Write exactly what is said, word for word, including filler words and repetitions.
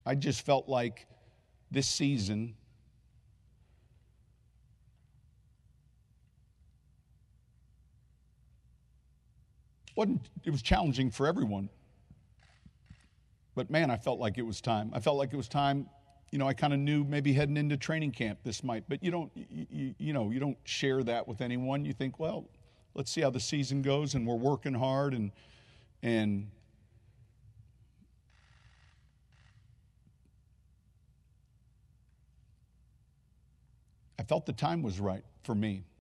I just felt like this season wasn't, it was challenging for everyone. But man, I felt like it was time. I felt like it was time. You know, I kind of knew maybe heading into training camp this might, but you don't, you, you know, you don't share that with anyone. You think, well, let's see how the season goes, and we're working hard, and and I felt the time was right for me.